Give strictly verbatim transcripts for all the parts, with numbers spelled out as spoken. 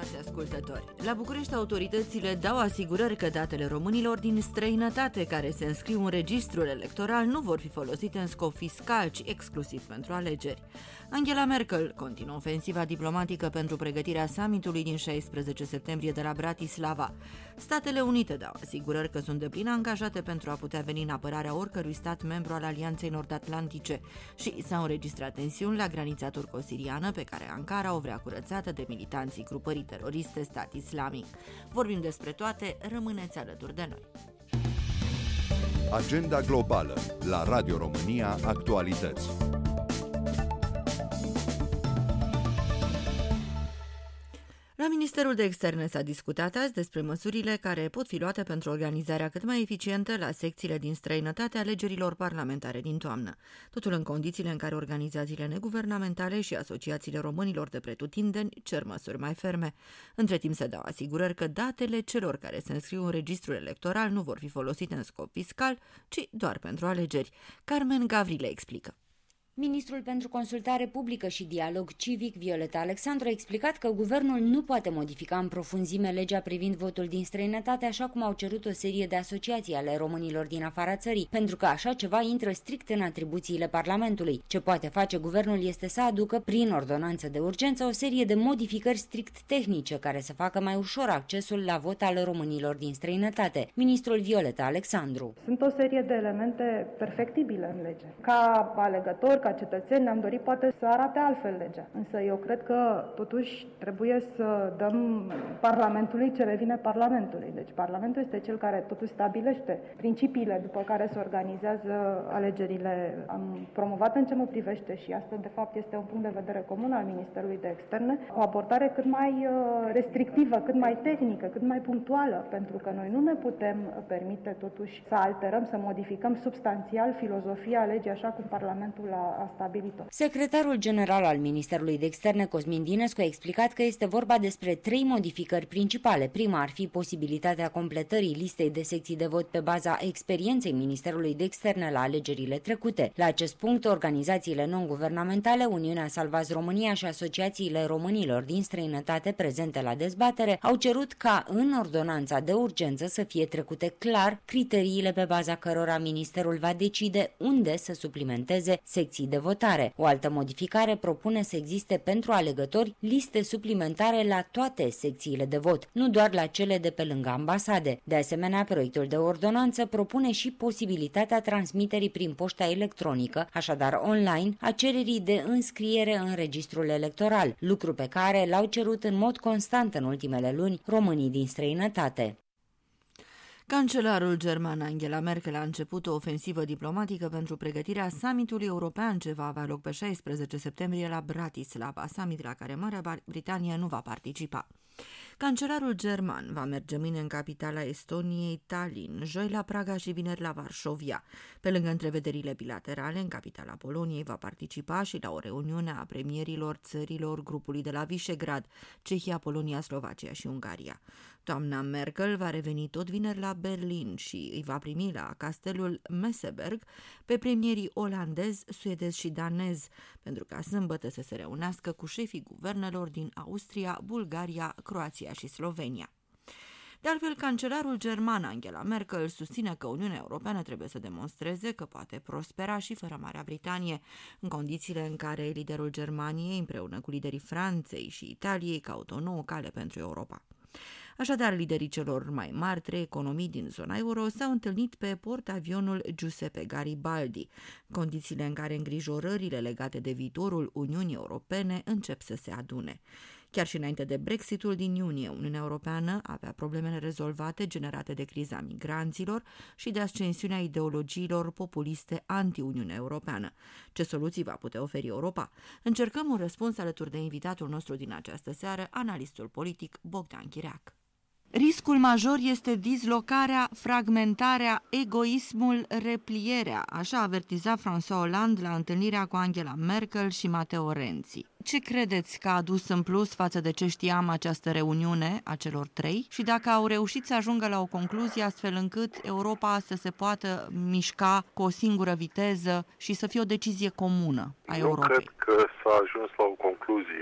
Stimați ascultători, la București autoritățile dau asigurări că datele românilor din străinătate care se înscriu în registrul electoral nu vor fi folosite în scop fiscal, ci exclusiv pentru alegeri. Angela Merkel continuă ofensiva diplomatică pentru pregătirea summitului din șaisprezece septembrie de la Bratislava. Statele Unite dau asigurări că sunt deplin angajate pentru a putea veni în apărarea oricărui stat membru al Alianței Nord-Atlantice și s-au înregistrat tensiuni la granița turco-siriană pe care Ankara o vrea curățată de militanții grupării teroriste Stat Islamic. Vorbim despre toate, rămâneți alături de noi. Agenda globală la Radio România Actualități. La Ministerul de Externe s-a discutat azi despre măsurile care pot fi luate pentru organizarea cât mai eficientă la secțiile din străinătate alegerilor parlamentare din toamnă. Totul în condițiile în care organizațiile neguvernamentale și asociațiile românilor de pretutindeni cer măsuri mai ferme. Între timp se dau asigurări că datele celor care se înscriu în registrul electoral nu vor fi folosite în scop fiscal, ci doar pentru alegeri. Carmen Gavrile explică. Ministrul pentru Consultare Publică și Dialog Civic, Violeta Alexandru, a explicat că guvernul nu poate modifica în profunzime legea privind votul din străinătate, așa cum au cerut o serie de asociații ale românilor din afara țării, pentru că așa ceva intră strict în atribuțiile Parlamentului. Ce poate face guvernul este să aducă, prin ordonanță de urgență, o serie de modificări strict tehnice care să facă mai ușor accesul la vot al românilor din străinătate. Ministrul Violeta Alexandru. Sunt o serie de elemente perfectibile în lege. Ca alegător, ca cetățeni, ne-am dorit poate să arate altfel legea. Însă eu cred că totuși trebuie să dăm Parlamentului ce revine Parlamentului. Deci Parlamentul este cel care totuși stabilește principiile după care se organizează alegerile. Am promovat în ce mă privește și asta de fapt este un punct de vedere comun al Ministerului de Externe, o abordare cât mai restrictivă, cât mai tehnică, cât mai punctuală, pentru că noi nu ne putem permite totuși să alterăm, să modificăm substanțial filozofia legii așa cum Parlamentul a a stabilit-o. Secretarul general al Ministerului de Externe, Cosmin Dinescu, a explicat că este vorba despre trei modificări principale. Prima ar fi posibilitatea completării listei de secții de vot pe baza experienței Ministerului de Externe la alegerile trecute. La acest punct, organizațiile non-guvernamentale, Uniunea Salvați România și asociațiile românilor din străinătate prezente la dezbatere au cerut ca în ordonanța de urgență să fie trecute clar criteriile pe baza cărora Ministerul va decide unde să suplimenteze secții de votare. O altă modificare propune să existe pentru alegători liste suplimentare la toate secțiile de vot, nu doar la cele de pe lângă ambasade. De asemenea, proiectul de ordonanță propune și posibilitatea transmiterii prin poșta electronică, așadar online, a cererii de înscriere în registrul electoral, lucru pe care l-au cerut în mod constant în ultimele luni românii din străinătate. Cancelarul german Angela Merkel a început o ofensivă diplomatică pentru pregătirea summitului european ce va avea loc pe șaisprezece septembrie la Bratislava, summit la care Marea Britanie nu va participa. Cancelarul german va merge mâine în capitala Estoniei, Tallinn, joi la Praga și vineri la Varșovia. Pe lângă întrevederile bilaterale, în capitala Poloniei va participa și la o reuniune a premierilor țărilor grupului de la Visegrad, Cehia, Polonia, Slovacia și Ungaria. Doamna Merkel va reveni tot vineri la Berlin și îi va primi la castelul Messeberg pe premierii olandez, suedez și danez, pentru ca sâmbătă să se reunească cu șefii guvernelor din Austria, Bulgaria, Croația și Slovenia. De altfel, cancelarul german Angela Merkel susține că Uniunea Europeană trebuie să demonstreze că poate prospera și fără Marea Britanie, în condițiile în care liderul Germaniei, împreună cu liderii Franței și Italiei, caută o nouă cale pentru Europa. Așadar, liderii celor mai mari trei economii din zona euro s-au întâlnit pe portavionul Giuseppe Garibaldi, condițiile în care îngrijorările legate de viitorul Uniunii Europene încep să se adune. Chiar și înainte de Brexitul din iunie, Uniunea Europeană avea problemele rezolvate generate de criza migranților și de ascensiunea ideologiilor populiste anti-Uniunea Europeană. Ce soluții va putea oferi Europa? Încercăm un răspuns alături de invitatul nostru din această seară, analistul politic Bogdan Chiriac. Riscul major este dislocarea, fragmentarea, egoismul, replierea, așa avertiza François Hollande la întâlnirea cu Angela Merkel și Matteo Renzi. Ce credeți că a adus în plus față de ce știam această reuniune a celor trei și dacă au reușit să ajungă la o concluzie astfel încât Europa să se poată mișca cu o singură viteză și să fie o decizie comună a Europei? Nu cred că s-a ajuns la o concluzie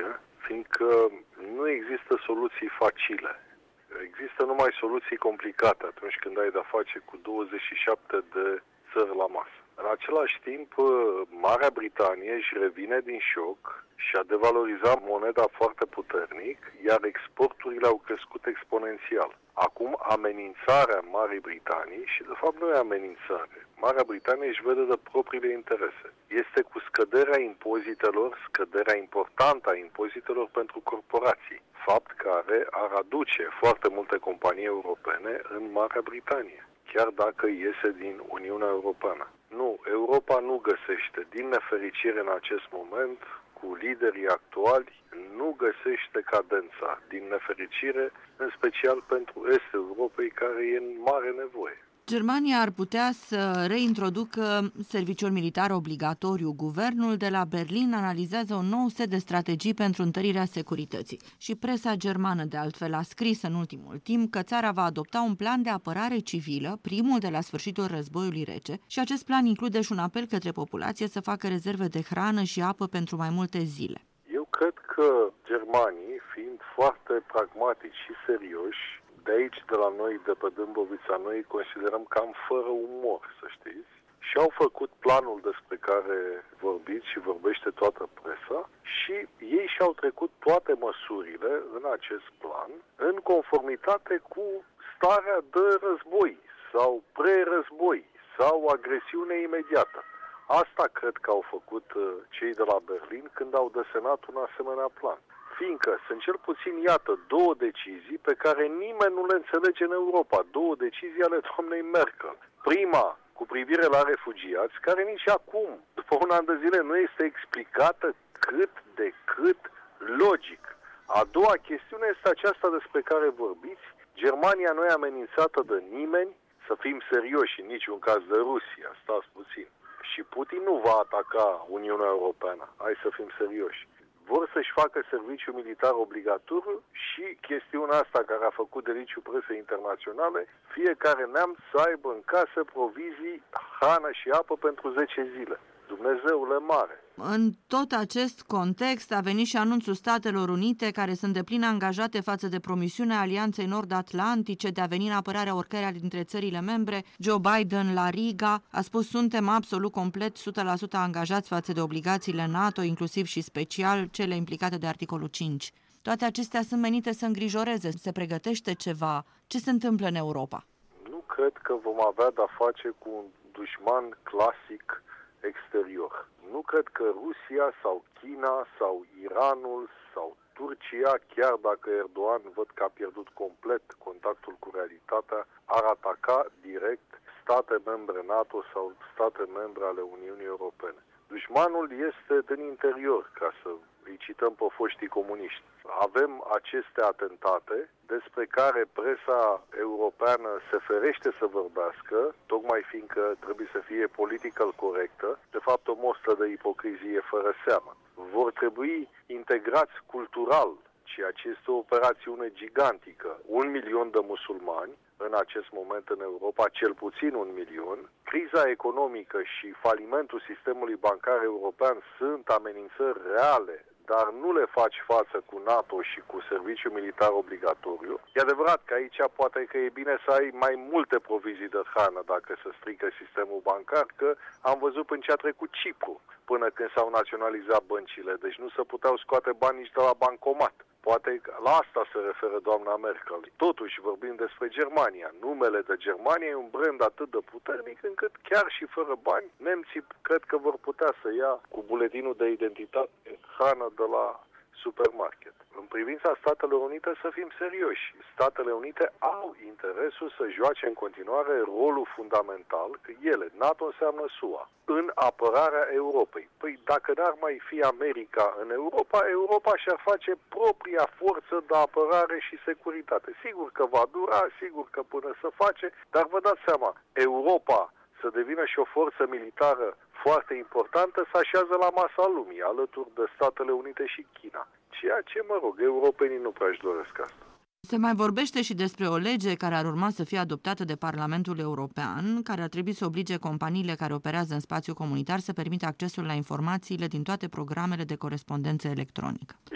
fiindcă nu există soluții facile. Există numai soluții complicate atunci când ai de-a face cu douăzeci și șapte de țări la masă. În același timp, Marea Britanie își revine din șoc și a devalorizat moneda foarte puternic, iar exporturile au crescut exponențial. Acum, amenințarea Marii Britanii, și de fapt nu e amenințare, Marea Britanie își vede de propriile interese. Este cu scăderea impozitelor, scăderea importantă a impozitelor pentru corporații, fapt care ar aduce foarte multe companii europene în Marea Britanie, chiar dacă iese din Uniunea Europeană. Nu, Europa nu găsește, din nefericire în acest moment, cu liderii actuali, nu găsește cadența, din nefericire, în special pentru estul Europei, care e în mare nevoie. Germania ar putea să reintroducă serviciul militar obligatoriu. Guvernul de la Berlin analizează un nou set de strategii pentru întărirea securității. Și presa germană, de altfel, a scris în ultimul timp că țara va adopta un plan de apărare civilă, primul de la sfârșitul războiului rece, și acest plan include și un apel către populație să facă rezerve de hrană și apă pentru mai multe zile. Eu cred că germanii, fiind foarte pragmatici și serioși, de aici, de la noi, de pe Dâmbovița, noi considerăm cam fără umor, să știți. Și au făcut planul despre care vorbiți și vorbește toată presa și ei și-au trecut toate măsurile în acest plan în conformitate cu starea de război sau pre-război sau agresiune imediată. Asta cred că au făcut cei de la Berlin când au desenat un asemenea plan. Fiindcă sunt cel puțin, iată, două decizii pe care nimeni nu le înțelege în Europa. Două decizii ale doamnei Merkel. Prima, cu privire la refugiați, care nici acum, după un an de zile, nu este explicată cât de cât logic. A doua chestiune este aceasta despre care vorbiți. Germania nu e amenințată de nimeni, să fim serioși, în niciun caz de Rusia, stați puțin. Și Putin nu va ataca Uniunea Europeană. Hai să fim serioși. Vor să-și facă serviciu militar obligatoriu și chestiunea asta care a făcut deliciul presei internaționale, fiecare neam să aibă în casă provizii, hrană și apă pentru zece zile. Dumnezeule mare! În tot acest context a venit și anunțul Statelor Unite, care sunt deplin angajate față de promisiunea Alianței Nord-Atlantice de a veni în apărarea oricăreia dintre țările membre. Joe Biden la Riga a spus: suntem absolut complet o sută la sută angajați față de obligațiile NATO, inclusiv și special cele implicate de articolul cinci. Toate acestea sunt menite să îngrijoreze. Se pregătește ceva? Ce se întâmplă în Europa? Nu cred că vom avea de-a face cu un dușman clasic exterior. Nu cred că Rusia sau China sau Iranul sau Turcia, chiar dacă Erdogan văd că a pierdut complet contactul cu realitatea, ar ataca direct state membre NATO sau state membre ale Uniunii Europene. Dușmanul este din interior, ca să îi cităm pe foștii comuniști. Avem aceste atentate despre care presa europeană se ferește să vorbească, tocmai fiindcă trebuie să fie political corectă, de fapt o mostră de ipocrizie fără seamă. Vor trebui integrați cultural, ceea ce este o operațiune gigantică, un milion de musulmani, în acest moment în Europa, cel puțin un milion. Criza economică și falimentul sistemului bancar european sunt amenințări reale, dar nu le faci față cu NATO și cu serviciul militar obligatoriu. E adevărat că aici poate că e bine să ai mai multe provizii de hrană dacă se strică sistemul bancar, că am văzut până ce a trecut Cipru, până când s-au naționalizat băncile, deci nu se puteau scoate bani nici de la bancomat. Poate la asta se referă doamna Merkel. Totuși vorbim despre Germania. Numele de Germania e un brand atât de puternic încât chiar și fără bani, nemții cred că vor putea să ia cu buletinul de identitate hrană de la supermarket. În privința Statelor Unite să fim serioși. Statele Unite au interesul să joace în continuare rolul fundamental, că ele, NATO înseamnă S U A, în apărarea Europei. Păi dacă n-ar mai fi America în Europa, Europa și-ar face propria forță de apărare și securitate. Sigur că va dura, sigur că până să face, dar vă dați seama, Europa să devină și o forță militară foarte importantă, se așează la masa lumii, alături de Statele Unite și China. Ceea ce, mă rog, europenii nu prea își doresc asta. Se mai vorbește și despre o lege care ar urma să fie adoptată de Parlamentul European, care ar trebui să oblige companiile care operează în spațiu comunitar să permită accesul la informațiile din toate programele de corespondență electronică. Este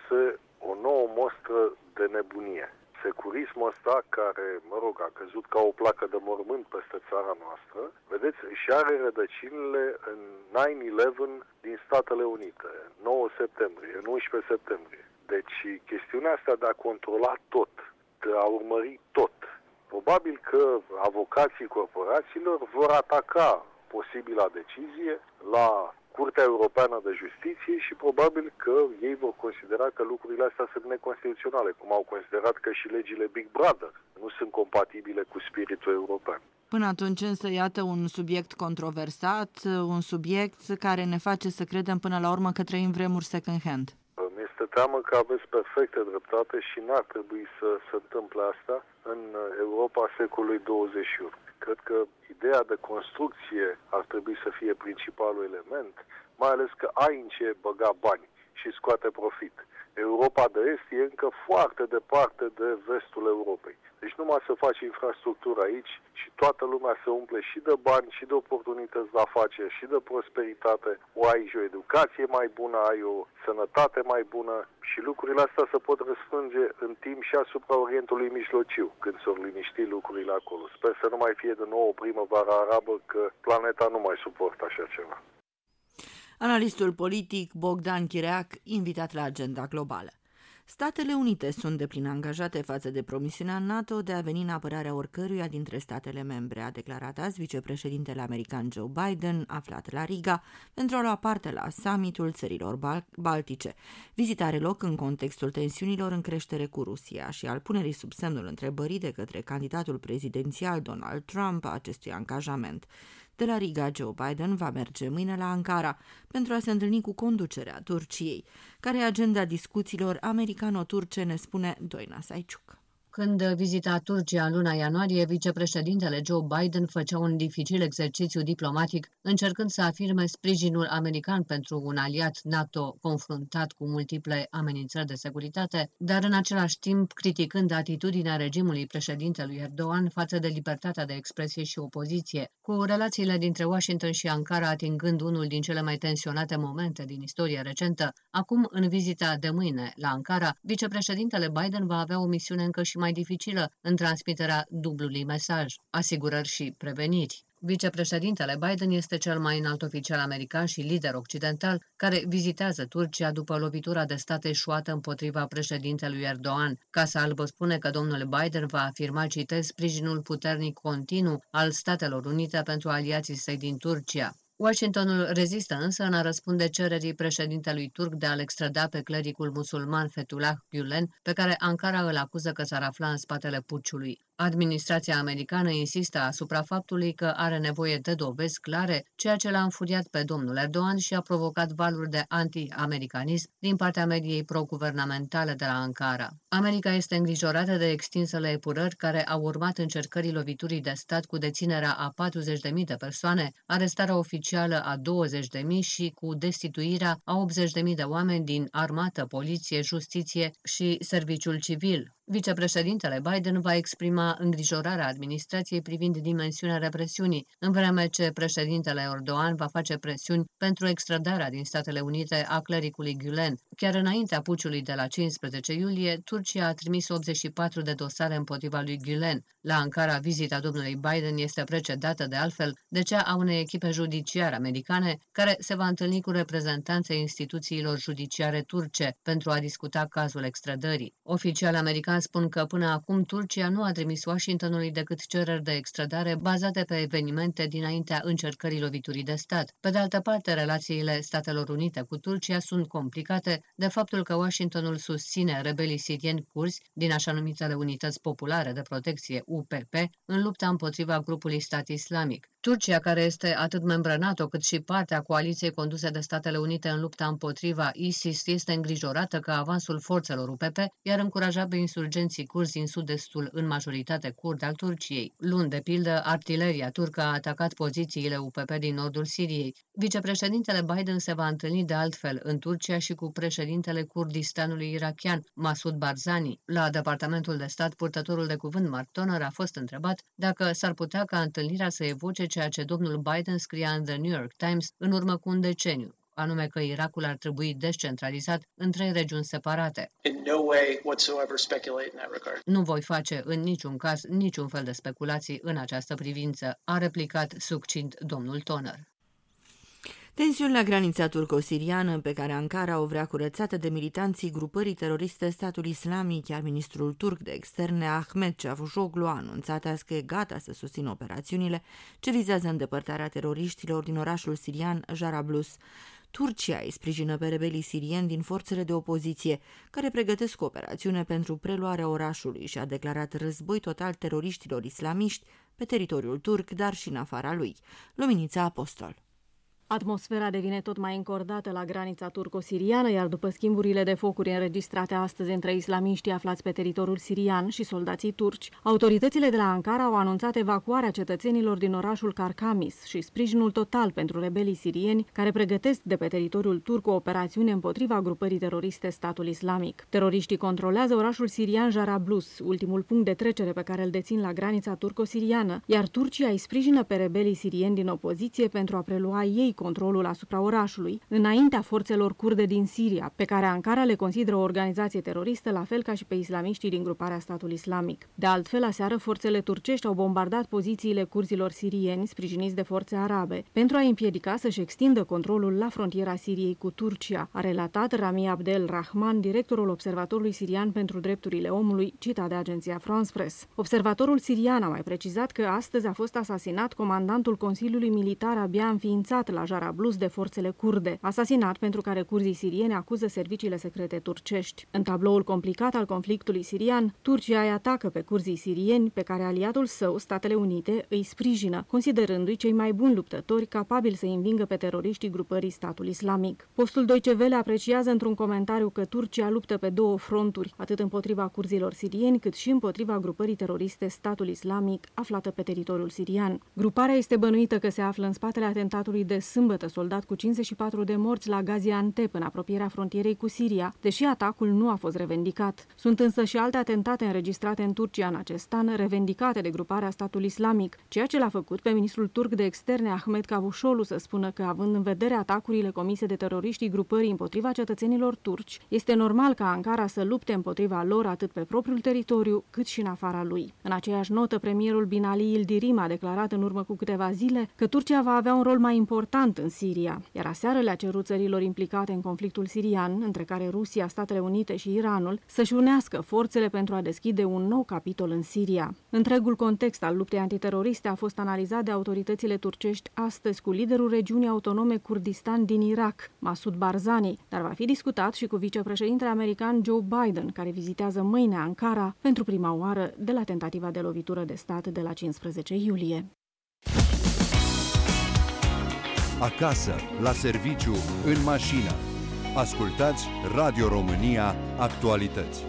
anunțe o nouă mostră de nebunie. Securismul ăsta, care, mă rog, a căzut ca o placă de mormânt peste țara noastră, vedeți, își are rădăcinile în nine eleven din Statele Unite, nouă septembrie, în unsprezece septembrie. Deci, chestiunea asta de a controla tot, de a urmări tot, probabil că avocații corporațiilor vor ataca posibila decizie la Curtea Europeană de Justiție și probabil că ei vor considera că lucrurile astea sunt neconstituționale, cum au considerat că și legile Big Brother nu sunt compatibile cu spiritul european. Până atunci însă, iată, un subiect controversat, un subiect care ne face să credem până la urmă că trăim vremuri second hand. Mi-este teamă că aveți perfectă dreptate și n-ar trebui să se întâmple asta în Europa secolului douăzeci și unu. Cred că ideea de construcție ar trebui să fie principalul element, mai ales că ai în ce băga bani și scoate profit. Europa de Est e încă foarte departe de vestul Europei. Deci numai să faci infrastructură aici și toată lumea se umple și de bani, și de oportunități de afaceri, și de prosperitate. O ai și o educație mai bună, ai o sănătate mai bună și lucrurile astea se pot răsfrânge în timp și asupra Orientului Mijlociu, când s-or liniști lucrurile acolo. Sper să nu mai fie de nou o primăvară arabă, că planeta nu mai suportă așa ceva. Analistul politic Bogdan Chireac, invitat la Agenda Globală. Statele Unite sunt deplin angajate față de promisiunea NATO de a veni în apărarea oricăruia dintre statele membre, a declarat azi vicepreședintele american Joe Biden, aflat la Riga, pentru a lua parte la summitul țărilor Bal- Baltice. Vizita are loc în contextul tensiunilor în creștere cu Rusia și al punerii sub semnul întrebării de către candidatul prezidențial Donald Trump a acestui angajament. De la Riga, Joe Biden va merge mâine la Ankara pentru a se întâlni cu conducerea Turciei. Care e agenda discuțiilor americano-turce, ne spune Doina Saiciuc. Când vizita Turcia în luna ianuarie, vicepreședintele Joe Biden făcea un dificil exercițiu diplomatic, încercând să afirme sprijinul american pentru un aliat NATO confruntat cu multiple amenințări de securitate, dar în același timp criticând atitudinea regimului președintelui Erdogan față de libertatea de expresie și opoziție, cu relațiile dintre Washington și Ankara atingând unul din cele mai tensionate momente din istorie recentă. Acum, în vizita de mâine la Ankara, vicepreședintele Biden va avea o misiune încă și mai dificilă în transmiterea dublului mesaj, asigurări și preveniri. Vicepreședintele Biden este cel mai înalt oficial american și lider occidental care vizitează Turcia după lovitura de stat eșuată împotriva președintelui Erdogan. Casa Albă spune că domnul Biden va afirma, citez, sprijinul puternic continuu al Statelor Unite pentru aliații săi din Turcia. Washingtonul rezistă însă în a răspunde cererii președintelui turc de a-l extrada pe clericul musulman Fethullah Gülen, pe care Ankara îl acuză că s-ar afla în spatele puciului. Administrația americană insistă asupra faptului că are nevoie de dovezi clare, ceea ce l-a înfuriat pe domnul Erdogan și a provocat valuri de anti-americanism din partea mediei pro-guvernamentale de la Ankara. America este îngrijorată de extinsele epurări care au urmat încercării loviturii de stat cu deținerea a patruzeci de mii de persoane, arestarea oficială a douăzeci de mii și cu destituirea a optzeci de mii de oameni din armată, poliție, justiție și serviciul civil. Vicepreședintele Biden va exprima îngrijorarea administrației privind dimensiunea represiunii, în vreme ce președintele Erdogan va face presiuni pentru extradarea din Statele Unite a clericului Gülen. Chiar înaintea puciului de la cincisprezece iulie, Turcia a trimis optzeci și patru de dosare împotriva lui Gülen. La Ankara, vizita domnului Biden este precedată de altfel de cea a unei echipe judiciare americane care se va întâlni cu reprezentanții instituțiilor judiciare turce pentru a discuta cazul extradării. Oficiali americani spun că până acum Turcia nu a trimis Washingtonului decât cereri de extradare bazate pe evenimente dinaintea încercării loviturii de stat. Pe de altă parte, relațiile Statelor Unite cu Turcia sunt complicate de faptul că Washingtonul susține rebelii sirieni curzi din așa numitele Unități Populare de Protecție U P P în lupta împotriva grupului Stat Islamic. Turcia, care este atât membră NATO cât și parte a coaliției conduse de Statele Unite în lupta împotriva ISIS, este îngrijorată că avansul forțelor U P P i-ar încuraja pe insurgenții curzi din sud-estul, în majoritate kurd al Turciei. Luni, de pildă, artileria turcă a atacat pozițiile U P P din nordul Siriei. Vicepreședintele Biden se va întâlni de altfel în Turcia și cu președintele Kurdistanului irakian, Masoud Barzani. La Departamentul de Stat, purtătorul de cuvânt Mark Toner a fost întrebat dacă s-ar putea ca întâlnirea să evoce ceea ce domnul Biden scria în The New York Times în urmă cu un deceniu. anume că Irakul ar trebui descentralizat în trei regiuni separate. Nu voi face în niciun caz niciun fel de speculații în această privință, a replicat succint domnul Toner. Tensiuni la granița turco-siriană, pe care Ankara o vrea curățată de militanții grupării teroriste Statul Islamic, iar ministrul turc de externe Ahmet Cavusoglu a anunțat azi că e gata să susțină operațiunile ce vizează îndepărtarea teroriștilor din orașul sirian Jarablus. Turcia îi sprijină pe rebelii sirieni din forțele de opoziție, care pregătesc o operațiune pentru preluarea orașului și a declarat război total teroriștilor islamiști pe teritoriul turc, dar și în afara lui. Luminița Apostol. Atmosfera devine tot mai încordată la granița turco-siriană, iar după schimburile de focuri înregistrate astăzi între islamiștii aflați pe teritoriul sirian și soldații turci, autoritățile de la Ankara au anunțat evacuarea cetățenilor din orașul Karkamis și sprijinul total pentru rebelii sirieni care pregătesc de pe teritoriul turc o operațiune împotriva grupării teroriste Statul Islamic. Teroriștii controlează orașul sirian Jarablus, ultimul punct de trecere pe care îl dețin la granița turco-siriană, iar Turcia îi sprijină pe rebelii sirieni din opoziție pentru a prelua ei controlul asupra orașului, înaintea forțelor kurde din Siria, pe care Ankara le consideră o organizație teroristă, la fel ca și pe islamiștii din gruparea Statul Islamic. De altfel, aseară, forțele turcești au bombardat pozițiile curzilor sirieni, sprijiniți de forțe arabe, pentru a împiedica să-și extindă controlul la frontiera Siriei cu Turcia, a relatat Rami Abdel Rahman, directorul Observatorului Sirian pentru Drepturile Omului, citat de agenția France Press. Observatorul sirian a mai precizat că astăzi a fost asasinat comandantul Consiliului Militar abia înființat la Jarablus de forțele kurde, asasinat pentru care curzii sirieni acuză serviciile secrete turcești. În tabloul complicat al conflictului sirian, Turcia îi atacă pe curzii sirieni, pe care aliatul său, Statele Unite, îi sprijină, considerându-i cei mai buni luptători capabili să învingă pe teroriștii grupării Statul Islamic. Postul Deutsche Welle apreciază într-un comentariu că Turcia luptă pe două fronturi, atât împotriva curzilor sirieni, cât și împotriva grupării teroriste Statul Islamic, aflată pe teritoriul sirian. Gruparea este bănuită că se află în spatele atentatului de sâmbătă soldat cu cincizeci și patru de morți la Gaziantep, în apropierea frontierei cu Siria, deși atacul nu a fost revendicat. Sunt însă și alte atentate înregistrate în Turcia în acest an, revendicate de gruparea Statul Islamic, ceea ce l-a făcut pe ministrul turc de externe Ahmet Cavusoglu să spună că, având în vedere atacurile comise de teroriștii grupării împotriva cetățenilor turci, este normal ca Ankara să lupte împotriva lor atât pe propriul teritoriu, cât și în afara lui. În aceeași notă, premierul Binali Yildirim a declarat în urmă cu câteva zile că Turcia va avea un rol mai important în Siria, iar aseară le-a cerut țărilor implicate în conflictul sirian, între care Rusia, Statele Unite și Iranul, să-și unească forțele pentru a deschide un nou capitol în Siria. Întregul context al luptei antiteroriste a fost analizat de autoritățile turcești astăzi cu liderul regiunii autonome Kurdistan din Irak, Masoud Barzani, dar va fi discutat și cu vicepreședintele american Joe Biden, care vizitează mâine Ankara pentru prima oară de la tentativa de lovitură de stat de la cincisprezece iulie. Acasă, la serviciu, în mașină. Ascultați Radio România Actualități.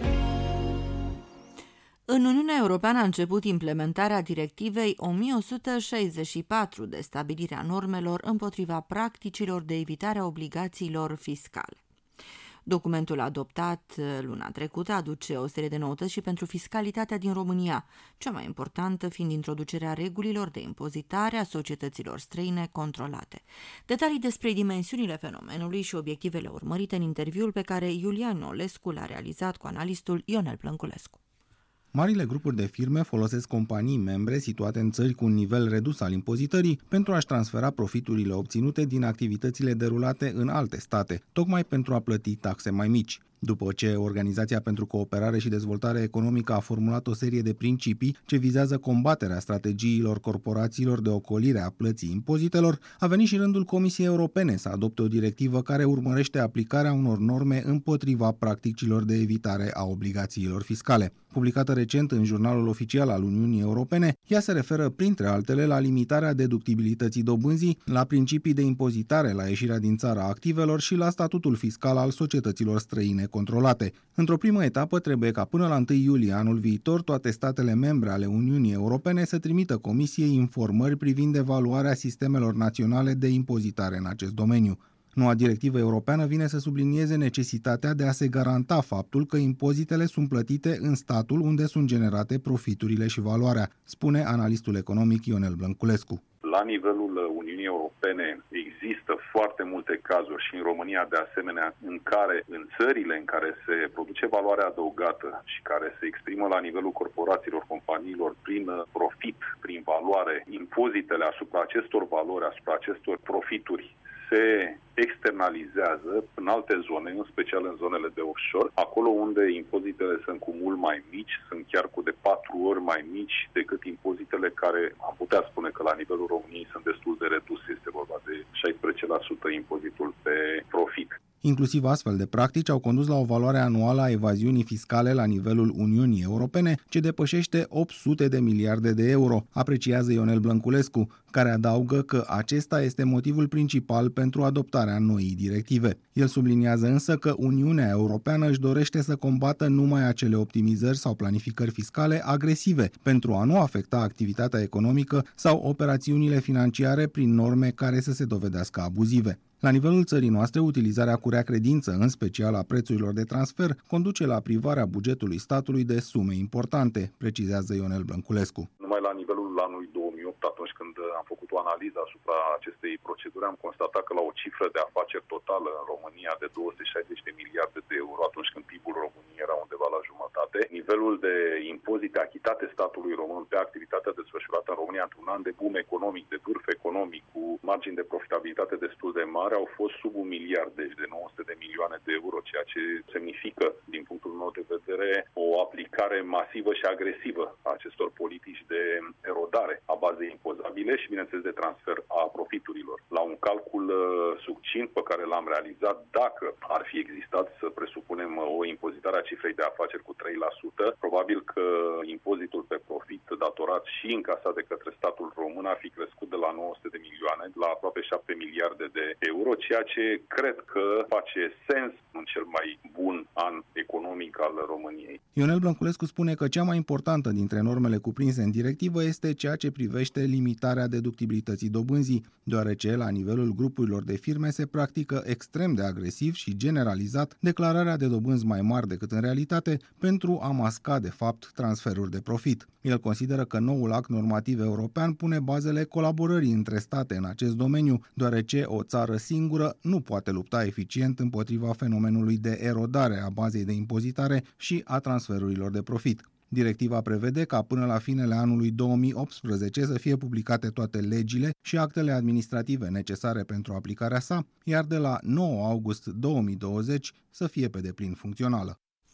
În Uniunea Europeană a început implementarea directivei o mie o sută șaizeci și patru de stabilirea normelor împotriva practicilor de evitare a obligațiilor fiscale. Documentul adoptat luna trecută aduce o serie de noutăți și pentru fiscalitatea din România, cea mai importantă fiind introducerea regulilor de impozitare a societăților străine controlate. Detalii despre dimensiunile fenomenului și obiectivele urmărite în interviul pe care Iulian Olescu l-a realizat cu analistul Ionel Plânculescu. Marile grupuri de firme folosesc companii membre situate în țări cu un nivel redus al impozitării pentru a-și transfera profiturile obținute din activitățile derulate în alte state, tocmai pentru a plăti taxe mai mici. După ce Organizația pentru Cooperare și Dezvoltare Economică a formulat o serie de principii ce vizează combaterea strategiilor corporațiilor de ocolire a plății impozitelor, a venit și rândul Comisiei Europene să adopte o directivă care urmărește aplicarea unor norme împotriva practicilor de evitare a obligațiilor fiscale. Publicată recent în Jurnalul Oficial al Uniunii Europene, ea se referă printre altele la limitarea deductibilității dobânzii, la principii de impozitare la ieșirea din țara activelor și la statutul fiscal al societăților străine controlate. Într-o primă etapă trebuie ca până la întâi iulie anul viitor toate statele membre ale Uniunii Europene să trimită Comisiei informări privind evaluarea sistemelor naționale de impozitare în acest domeniu. Noua directivă europeană vine să sublinieze necesitatea de a se garanta faptul că impozitele sunt plătite în statul unde sunt generate profiturile și valoarea, spune analistul economic Ionel Blânculescu. La nivelul Uniunii Europene există foarte multe cazuri și în România de asemenea în care, în țările în care se produce valoare adăugată și care se exprimă la nivelul corporațiilor, companiilor prin profit, prin valoare, impozitele asupra acestor valori, asupra acestor profituri se externalizează în alte zone, în special în zonele de offshore, acolo unde impozitele sunt cu mult mai mici, sunt chiar cu de patru ori mai mici decât impozitele care am putea spune că la nivelul României sunt destul de reduse. Este vorba de șaisprezece la sută impozitul pe profit. Inclusiv astfel de practici au condus la o valoare anuală a evaziunii fiscale la nivelul Uniunii Europene, ce depășește opt sute de miliarde de euro, apreciază Ionel Blănculescu, care adaugă că acesta este motivul principal pentru adoptarea noii directive. El subliniază însă că Uniunea Europeană își dorește să combată numai acele optimizări sau planificări fiscale agresive, pentru a nu afecta activitatea economică sau operațiunile financiare prin norme care să se dovedească abuzive. La nivelul țării noastre, utilizarea cu rea credință, în special a prețurilor de transfer, conduce la privarea bugetului statului de sume importante, precizează Ionel Blănculescu. Numai la nivelul anului două mii opt, atunci când am făcut o analiză asupra acestei proceduri, am constatat că la o cifră de afaceri totală în România de două sute șaizeci de miliarde de euro, atunci când P I B-ul României era undeva la jumătate, nivelul de impozite achitate statului român pe activitatea desfășurată în România într-un an de boom economic, de vârf economic, cu margini de profitabilitate destul de mari, au fost sub un miliard, deci de nouă sute de milioane de euro, ceea ce semnifică, din punctul meu de vedere, o aplicare masivă și agresivă a acestor politici de erodare a bazei impozabile și, bineînțeles, de transfer a profiturilor. La un calcul uh, succint pe care l-am realizat, dacă ar fi existat, să presupunem, o impozitare a cifrei de afaceri cu trei la sută, probabil că impozitul pe profit datorat și încasat de către statul român ar fi crescut de la nouă sute de milioane la aproape șapte miliarde de euro, ceea ce cred că face sens în cel mai bun an economic al României. Ionel Blănculescu spune că cea mai importantă dintre normele cuprinse în directivă este ceea ce privește limitarea deductibilității dobânzii, deoarece la nivelul grupurilor de firme se practică extrem de agresiv și generalizat declararea de dobânzi mai mari decât în realitate pentru a masca de fapt transferuri de profit. El consideră că noul act normativ european pune bazele colaborării între state în acest domeniu, deoarece o țară singură nu poate lupta eficient împotriva fenomenului de erodare a bazei de impozitare și a transferurilor de profit. Directiva prevede ca până la finele anului două mii optsprezece să fie publicate toate legile și actele administrative necesare pentru aplicarea sa, iar de la nouă august două mii douăzeci să fie pe deplin funcțională.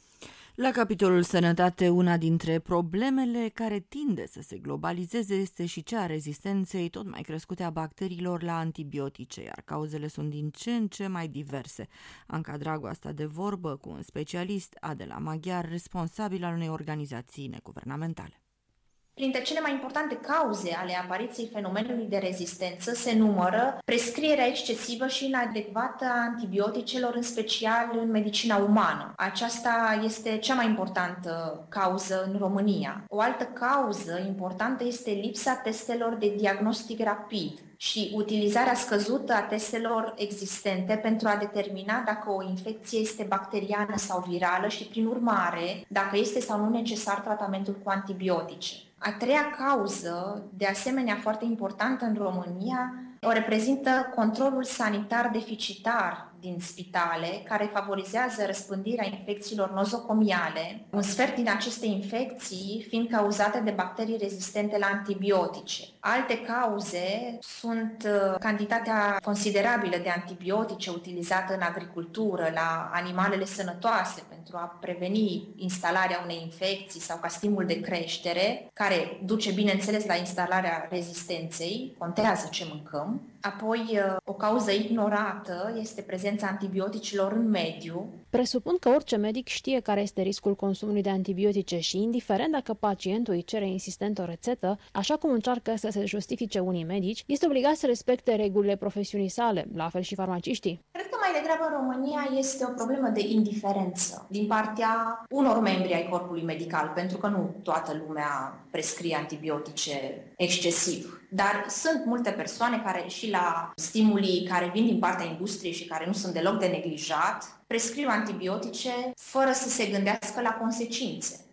La capitolul sănătate, una dintre problemele care tinde să se globalizeze este și cea a rezistenței tot mai crescute a bacteriilor la antibiotice, iar cauzele sunt din ce în ce mai diverse. Anca Dragu a stat de vorbă cu un specialist, Adela Maghiar, responsabil al unei organizații neguvernamentale. Printre cele mai importante cauze ale apariției fenomenului de rezistență se numără prescrierea excesivă și inadecvată a antibioticelor, în special în medicina umană. Aceasta este cea mai importantă cauză în România. O altă cauză importantă este lipsa testelor de diagnostic rapid și utilizarea scăzută a testelor existente pentru a determina dacă o infecție este bacteriană sau virală și, prin urmare, dacă este sau nu necesar tratamentul cu antibiotice. A treia cauză, de asemenea foarte importantă în România, o reprezintă controlul sanitar deficitar din spitale, care favorizează răspândirea infecțiilor nozocomiale, un sfert din aceste infecții fiind cauzate de bacterii rezistente la antibiotice. Alte cauze sunt cantitatea considerabilă de antibiotice utilizată în agricultură, la animalele sănătoase, pentru a preveni instalarea unei infecții sau ca stimul de creștere, care duce, bineînțeles, la instalarea rezistenței, contează ce mâncăm. Apoi, o cauză ignorată este prezența antibioticelor în mediu. Presupun că orice medic știe care este riscul consumului de antibiotice și, indiferent dacă pacientul îi cere insistent o rețetă, așa cum încearcă să se justifice unii medici, este obligat să respecte regulile profesiunii sale, la fel și farmaciștii. Cred că mai degrabă în România este o problemă de indiferență din partea unor membri ai corpului medical, pentru că nu toată lumea prescrie antibiotice excesiv. Dar sunt multe persoane care și la stimulii care vin din partea industriei și care nu sunt deloc de neglijat, prescriu antibiotice fără să se gândească la consecințe.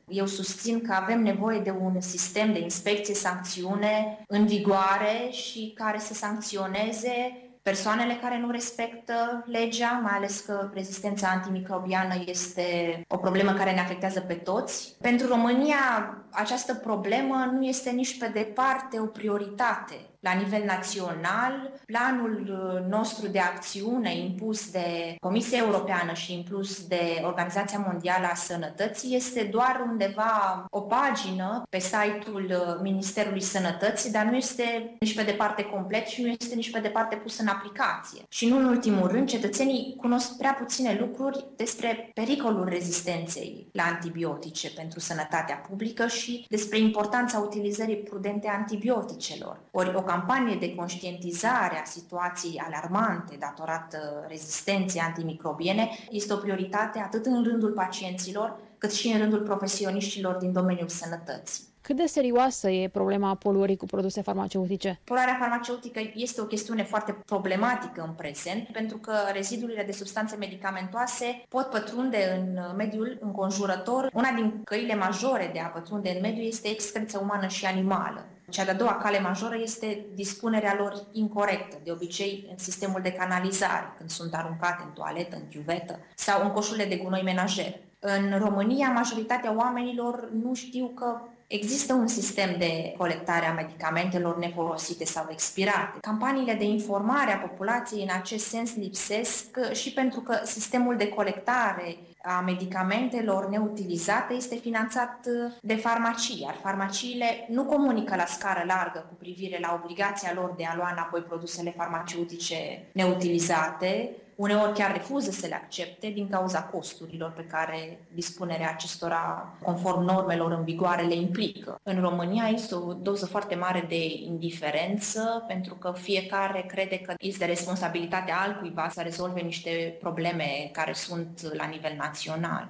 Eu susțin că avem nevoie de un sistem de inspecție-sancțiune în vigoare și care să sancționeze persoanele care nu respectă legea, mai ales că rezistența antimicrobiană este o problemă care ne afectează pe toți. Pentru România această problemă nu este nici pe departe o prioritate. La nivel național, planul nostru de acțiune impus de Comisia Europeană și impus de Organizația Mondială a Sănătății este doar undeva o pagină pe site-ul Ministerului Sănătății, dar nu este nici pe departe complet și nu este nici pe departe pus în aplicație. Și nu în ultimul rând, cetățenii cunosc prea puține lucruri despre pericolul rezistenței la antibiotice pentru sănătatea publică și despre importanța utilizării prudente a antibioticelor. Ori o campanie de conștientizare a situației alarmante datorată rezistenței antimicrobiene este o prioritate atât în rândul pacienților, cât și în rândul profesioniștilor din domeniul sănătății. Cât de serioasă e problema poluării cu produse farmaceutice? Poluarea farmaceutică este o chestiune foarte problematică în prezent, pentru că rezidurile de substanțe medicamentoase pot pătrunde în mediul înconjurător. Una din căile majore de a pătrunde în mediu este excreția umană și animală. Cea de-a doua cale majoră este dispunerea lor incorectă, de obicei în sistemul de canalizare, când sunt aruncate în toaletă, în chiuvetă sau în coșurile de gunoi menajer. În România, majoritatea oamenilor nu știu că există un sistem de colectare a medicamentelor nefolosite sau expirate. Campaniile de informare a populației în acest sens lipsesc și pentru că sistemul de colectare a medicamentelor neutilizate este finanțat de farmacii, iar farmaciile nu comunică la scară largă cu privire la obligația lor de a lua înapoi produsele farmaceutice neutilizate, uneori chiar refuză să le accepte din cauza costurilor pe care dispunerea acestora, conform normelor în vigoare, le implică. În România este o doză foarte mare de indiferență, pentru că fiecare crede că este responsabilitatea altcuiva să rezolve niște probleme care sunt la nivel național.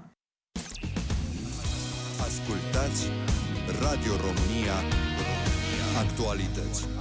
Ascultați Radio România Actualități.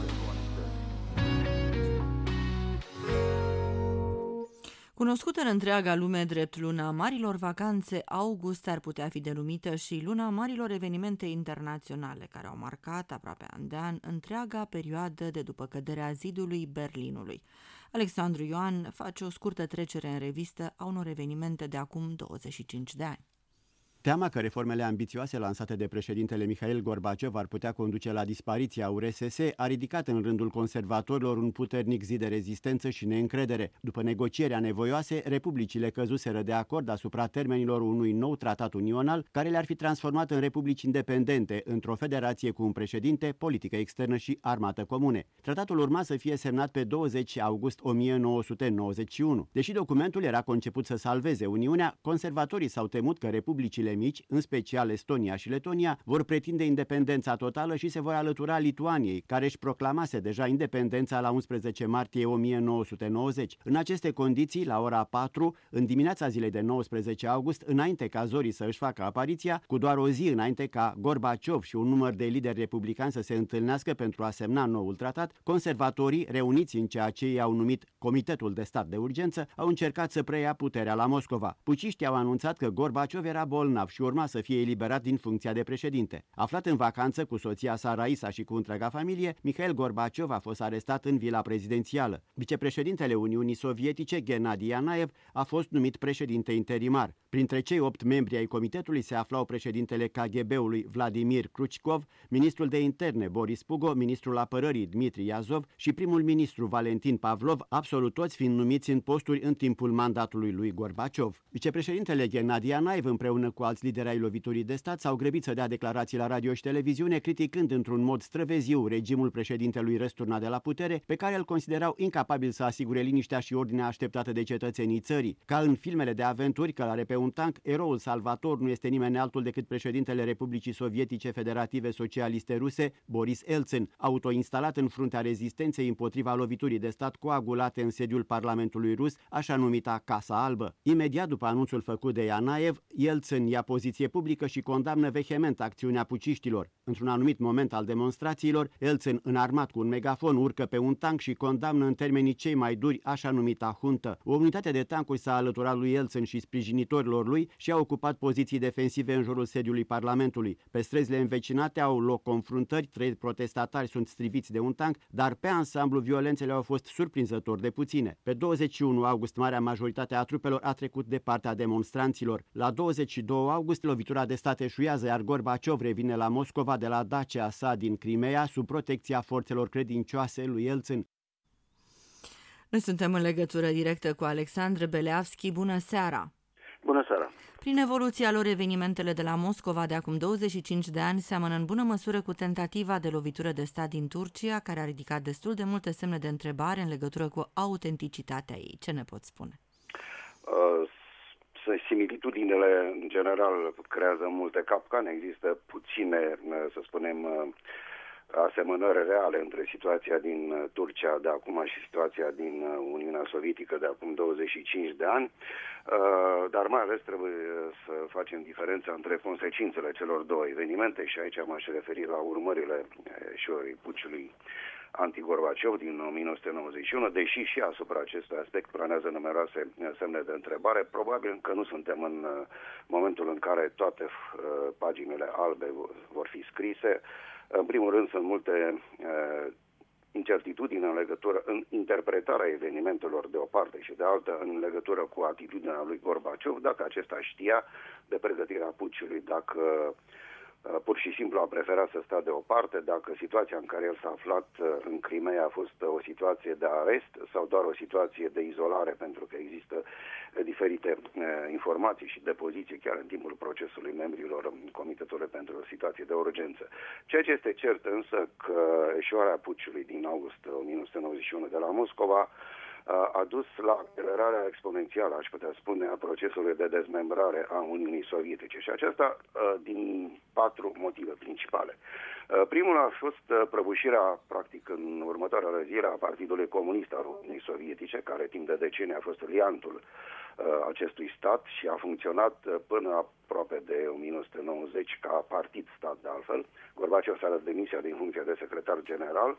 Cunoscută în întreaga lume drept luna marilor vacanțe, august ar putea fi denumită și luna marilor evenimente internaționale, care au marcat aproape an de an întreaga perioadă de după căderea zidului Berlinului. Alexandru Ioan face o scurtă trecere în revistă a unor evenimente de acum douăzeci și cinci de ani. Teama că reformele ambițioase lansate de președintele Mihail Gorbaciov ar putea conduce la dispariția U R S S a ridicat în rândul conservatorilor un puternic zid de rezistență și neîncredere. După negocierea nevoioase, republicile căzuseră de acord asupra termenilor unui nou tratat unional care le-ar fi transformat în republici independente, într-o federație cu un președinte, politică externă și armată comune. Tratatul urma să fie semnat pe douăzeci august o mie nouă sute nouăzeci și unu. Deși documentul era conceput să salveze Uniunea, conservatorii s-au temut că republicile mici, în special Estonia și Letonia, vor pretinde independența totală și se vor alătura Lituaniei, care își proclamase deja independența la unsprezece martie o mie nouă sute nouăzeci. În aceste condiții, la ora patru, în dimineața zilei de nouăsprezece august, înainte ca zorii să își facă apariția, cu doar o zi înainte ca Gorbaciov și un număr de lideri republicani să se întâlnească pentru a semna noul tratat, conservatorii, reuniți în ceea ce ei au numit Comitetul de Stat de Urgență, au încercat să preia puterea la Moscova. Puciștii au anunțat că Gorbaciov era bolnav și urma să fie eliberat din funcția de președinte. Aflat în vacanță cu soția sa Raisa și cu întreaga familie, Mihail Gorbaciov a fost arestat în vila prezidențială. Vicepreședintele Uniunii Sovietice, Gennady Yanayev, a fost numit președinte interimar. Printre cei opt membri ai comitetului se aflau președintele K G B-ului Vladimir Kruchkov, ministrul de interne Boris Pugo, ministrul apărării Dmitri Iazov și primul ministru Valentin Pavlov, absolut toți fiind numiți în posturi în timpul mandatului lui Gorbaciov. Vicepreședintele Gennady Yanayev împreună cu alți lideri ai loviturii de stat s-au grăbit să dea declarații la radio și televiziune, criticând într-un mod străveziu regimul președintelui răsturnat de la putere, pe care îl considerau incapabil să asigure liniștea și ordinea așteptată de cetățenii țării. Ca în filmele de aventuri călare pe un tank, eroul salvator nu este nimeni altul decât președintele Republicii Sovietice Federative Socialiste Ruse, Boris Elțin, autoinstalat în fruntea rezistenței împotriva loviturii de stat coagulate în sediul Parlamentului rus, așa numita Casa Albă. Imediat după anunțul făcut de Yanayev, Elțin i-a ia poziție publică și condamnă vehement acțiunea puciștilor. Într-un anumit moment al demonstrațiilor, Elțen, înarmat cu un megafon, urcă pe un tank și condamnă în termenii cei mai duri așa numita huntă. O unitate de tancuri s-a alăturat lui Elțen și sprijinitorilor lui și a ocupat poziții defensive în jurul sediului Parlamentului. Pe străzile învecinate au loc confruntări, trei protestatari sunt striviți de un tank, dar pe ansamblu violențele au fost surprinzător de puține. Pe douăzeci și unu august, marea majoritate a trupelor a trecut de partea demonstranților. La douăzeci și doi august, lovitura de stat eșuează, iar Gorbaciov revine la Moscova de la Dacia sa din Crimea sub protecția forțelor credincioase lui Elțen. Noi suntem în legătură directă cu Alexandru Beleavski. Bună seara! Bună seara! Prin evoluția lor, evenimentele de la Moscova de acum douăzeci și cinci de ani seamănă în bună măsură cu tentativa de lovitură de stat din Turcia, care a ridicat destul de multe semne de întrebare în legătură cu autenticitatea ei. Ce ne poți spune? Uh, similitudinile, în general, creează multe capcane. Există puține, să spunem, asemănări reale între situația din Turcia de acum și situația din Uniunea Sovietică de acum douăzeci și cinci de ani, dar mai ales trebuie să facem diferența între consecințele celor două evenimente și aici m-aș referi la urmările eșuării puciului anti-Gorbaciov din o mie nouă sute nouăzeci și unu, deși și asupra acestui aspect planează numeroase semne de întrebare. Probabil că nu suntem în momentul în care toate paginile albe vor fi scrise. În primul rând, sunt multe uh, incertitudini în legătură, în interpretarea evenimentelor de o parte și de alta, în legătură cu atitudinea lui Gorbaciov, dacă acesta știa de pregătirea puciului, dacă uh, pur și simplu a preferat să stea deoparte, dacă situația în care el s-a aflat uh, în Crimea a fost uh, o situație de arest sau doar o situație de izolare, pentru că există uh, diferite uh, informații și depoziții chiar în timpul procesului membrilor Comitetului pentru Situații de Urgență. Ceea ce este cert însă că eșuarea puciului din august o mie nouă sute nouăzeci și unu de la Moscova a dus la accelerarea exponențială, aș putea spune, a procesului de dezmembrare a Uniunii Sovietice. Și aceasta din patru motive principale. Primul a fost prăbușirea, practic, în următoarele zile a Partidului Comunist al Uniunii Sovietice, care timp de decenii a fost liantul acestui stat și a funcționat până aproape de o mie nouă sute nouăzeci ca partid-stat, de altfel. Gorbaciov s-a dat demisia din funcția de secretar general,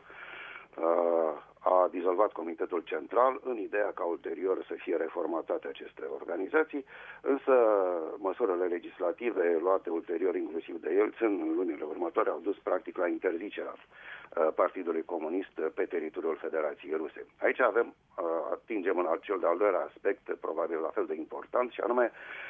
a dizolvat Comitetul Central în ideea ca ulterior să fie reformatate aceste organizații, însă măsurile legislative luate ulterior inclusiv de el în lunile următoare au dus practic la interzicerea Partidului Comunist pe teritoriul Federației Ruse. Aici avem, atingem în cel de-al doilea aspect, probabil la fel de important, și anume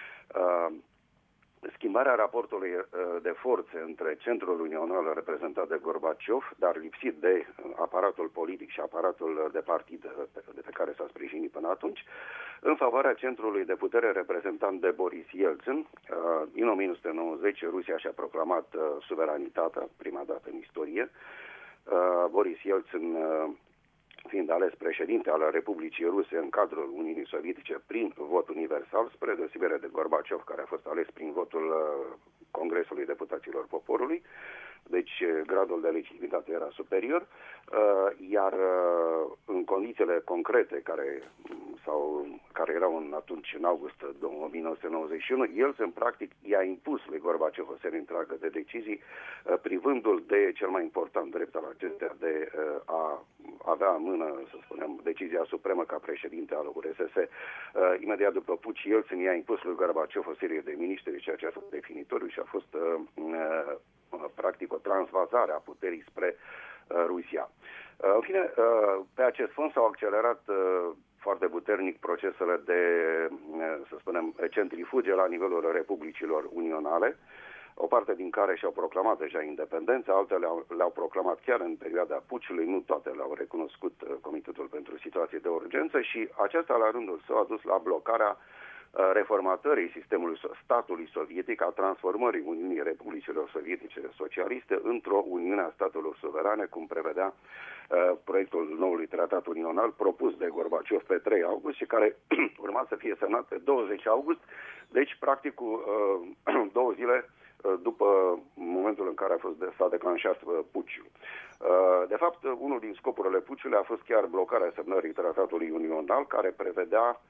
schimbarea raportului de forțe între centrul unional reprezentat de Gorbaciov, dar lipsit de aparatul politic și aparatul de partid de pe care s-a sprijinit până atunci, în favoarea centrului de putere reprezentant de Boris Yeltsin. În o mie nouă sute nouăzeci, Rusia și-a proclamat suveranitatea, prima dată în istorie. Boris Yeltsin fiind ales președinte al Republicii Ruse în cadrul Uniunii Sovietice prin vot universal, spre deosebire de Gorbaciov, care a fost ales prin votul Congresului Deputaților Poporului, deci gradul de legitimitate era superior, iar în condițiile concrete care, sau, care erau în, atunci în august o mie nouă sute nouăzeci și unu, el în practic i-a impus lui Gorbaciov o serie întreagă de decizii, privându-l de cel mai important drept al acestea de a avea în mână, să spunem, decizia supremă ca președinte al U R S S. Imediat după puci, Yeltsin i-a impus lui Gorbaciov o serie de miniștri, ceea ce a fost definitoriu și a fost practic o transvazare a puterii spre Rusia. În fine, pe acest fond s-au accelerat foarte puternic procesele de, să spunem, centrifuge la nivelul republicilor unionale, o parte din care și-au proclamat deja independența, altele le-au, le-au proclamat chiar în perioada puciului, nu toate le-au recunoscut Comitetul pentru Situații de Urgență și aceasta la rândul său a dus la blocarea reformatării sistemului statului sovietic, a transformării Uniunii Republicilor Sovietice Socialiste într-o Uniune a statelor suverane, cum prevedea uh, proiectul noului tratat unional propus de Gorbaciov pe trei august și care urma să fie semnat pe douăzeci august, deci practic cu uh, două zile uh, după momentul în care a fost de, s-a declanșat uh, puciul. Uh, de fapt, unul din scopurile puciului a fost chiar blocarea semnării tratatului unional, care prevedea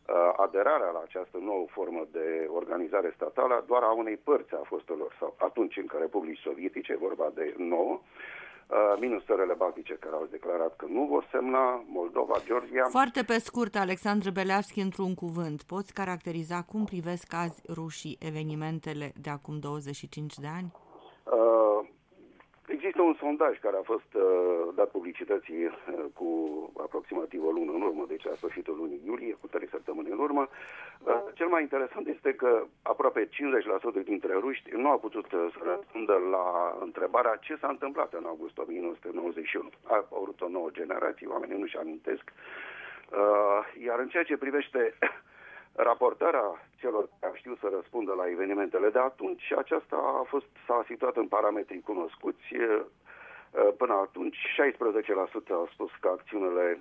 aderarea la această nouă formă de organizare statală doar a unei părți a fostelor, sau atunci încă Republici Sovietice, vorba de nouă, minus țările baltice care au declarat că nu vor semna, Moldova, Georgia. Foarte pe scurt, Alexandru Beleavski, într-un cuvânt, poți caracteriza cum privesc azi rușii evenimentele de acum douăzeci și cinci de ani? Uh, Există un sondaj care a fost uh, dat publicității uh, cu aproximativ o lună în urmă, deci la sfârșitul lunii iulie, cu trei săptămâni în urmă. Uh, cel mai interesant este că aproape cincizeci la sută dintre ruși nu au putut uh, să răspundă la întrebarea ce s-a întâmplat în august o mie nouă sute nouăzeci și unu. A apărut o nouă generație, oamenii nu-și amintesc. Uh, iar în ceea ce privește raportarea celor care știu să răspundă la evenimentele de atunci, aceasta a fost, s-a situat în parametrii cunoscuți. Până atunci, șaisprezece la sută au spus că acțiunile,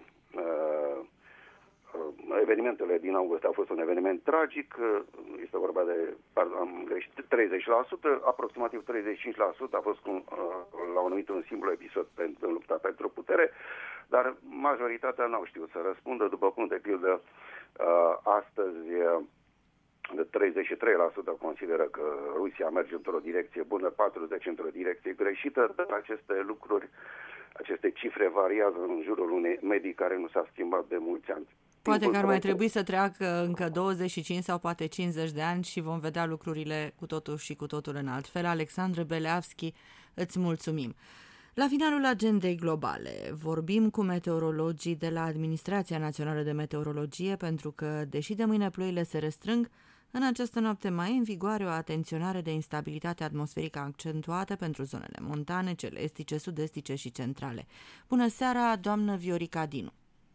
evenimentele din august au fost un eveniment tragic, este vorba de, pardon, am greșit, treizeci la sută, aproximativ treizeci și cinci la sută a fost, un, l-au numit un simplu episod în lupta pentru putere, dar majoritatea n-au știut să răspundă, după cum de pildă astăzi treizeci și trei la sută consideră că Rusia merge într-o direcție bună, patruzeci la sută într-o direcție greșită, dar aceste lucruri, aceste cifre variază în jurul unei medii care nu s-a schimbat de mulți ani. Poate că ar mai trebui să treacă încă douăzeci și cinci sau poate cincizeci de ani și vom vedea lucrurile cu totul și cu totul în altfel. Alexandru Beleavski, îți mulțumim. La finalul agendei globale vorbim cu meteorologii de la Administrația Națională de Meteorologie pentru că, deși de mâine ploile se restrâng, în această noapte mai e în vigoare o atenționare de instabilitate atmosferică accentuată pentru zonele montane, cele estice, sud-estice și centrale. Bună seara, doamnă Viorica Dinu!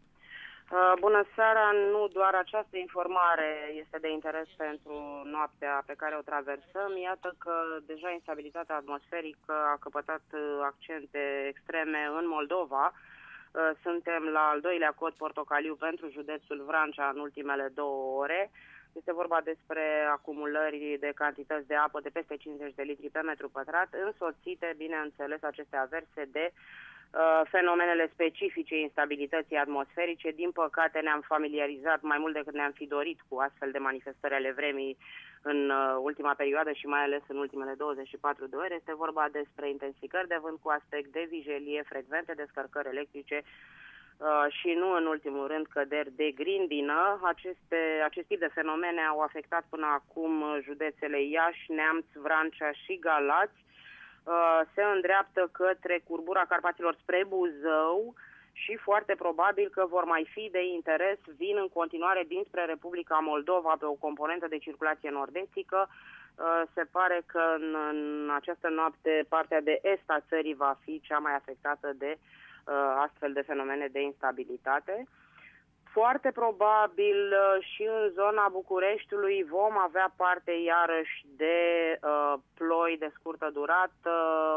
Bună seara! Nu doar această informare este de interes pentru noaptea pe care o traversăm. Iată că deja instabilitatea atmosferică a căpătat accente extreme în Moldova. Suntem la al doilea cod portocaliu pentru județul Vrancea în ultimele două ore. Este vorba despre acumulări de cantități de apă de peste cincizeci de litri pe metru pătrat, însoțite, bineînțeles, aceste averse de fenomenele specifice instabilității atmosferice. Din păcate ne-am familiarizat mai mult decât ne-am fi dorit cu astfel de manifestări ale vremii în ultima perioadă și mai ales în ultimele douăzeci și patru de ore. Este vorba despre intensificări de vânt cu aspect de vijelie, frecvente descărcări electrice și nu în ultimul rând căderi de grindină. Aceste, acest tip de fenomene au afectat până acum județele Iași, Neamț, Vrancea și Galați. Se îndreaptă către curbura Carpaților spre Buzău și foarte probabil că vor mai fi de interes, vin în continuare dinspre Republica Moldova pe o componentă de circulație nord-estică. Se pare că în, în această noapte partea de est a țării va fi cea mai afectată de astfel de fenomene de instabilitate. Foarte probabil și în zona Bucureștiului vom avea parte iarăși de uh, ploi de scurtă durată,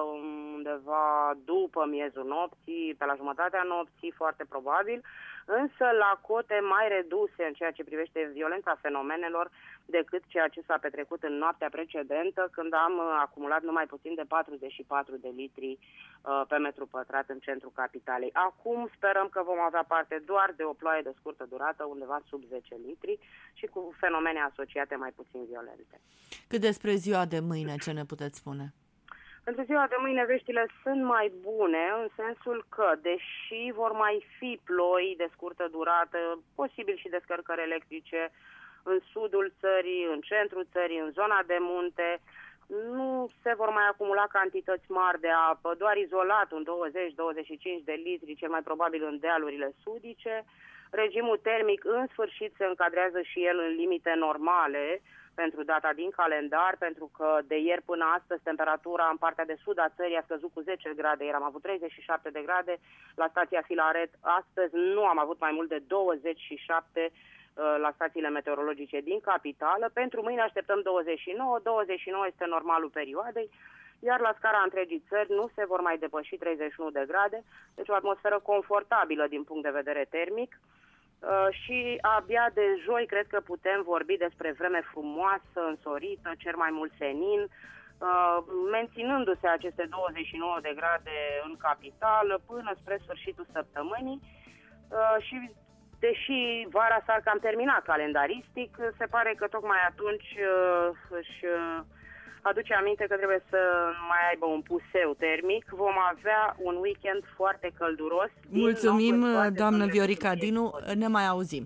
undeva după miezul nopții, pe la jumătatea nopții, foarte probabil, însă la cote mai reduse în ceea ce privește violența fenomenelor decât ceea ce s-a petrecut în noaptea precedentă, când am uh, acumulat numai puțin de patruzeci și patru de litri uh, pe metru pătrat în centrul capitalei. Acum sperăm că vom avea parte doar de o ploaie de scurtă durată, undeva sub zece litri și cu fenomene asociate mai puțin violente. Cât despre ziua de mâine, ce ne puteți spune? Pentru ziua de mâine veștile sunt mai bune, în sensul că, deși vor mai fi ploi de scurtă durată, posibil și descărcări electrice în sudul țării, în centrul țării, în zona de munte, nu se vor mai acumula cantități mari de apă, doar izolat un douăzeci douăzeci și cinci de litri, cel mai probabil în dealurile sudice. Regimul termic în sfârșit se încadrează și el în limite normale pentru data din calendar, pentru că de ieri până astăzi temperatura în partea de sud a țării a scăzut cu zece grade, ieri am avut treizeci și șapte de grade la stația Filaret, astăzi nu am avut mai mult de douăzeci și șapte la stațiile meteorologice din capitală. Pentru mâine așteptăm douăzeci și nouă, douăzeci și nouă este normalul perioadei, iar la scara întregii țări nu se vor mai depăși treizeci și unu de grade, deci o atmosferă confortabilă din punct de vedere termic. Uh, și abia de joi cred că putem vorbi despre vreme frumoasă, însorită, cer mai mult senin, uh, menținându-se aceste douăzeci și nouă de grade în capitală până spre sfârșitul săptămânii uh, și deși vara s-ar cam terminat calendaristic, se pare că tocmai atunci își aduce aminte că trebuie să mai aibă un puseu termic. Vom avea un weekend foarte călduros. Mulțumim, doamnă Viorica Dinu, ne mai auzim.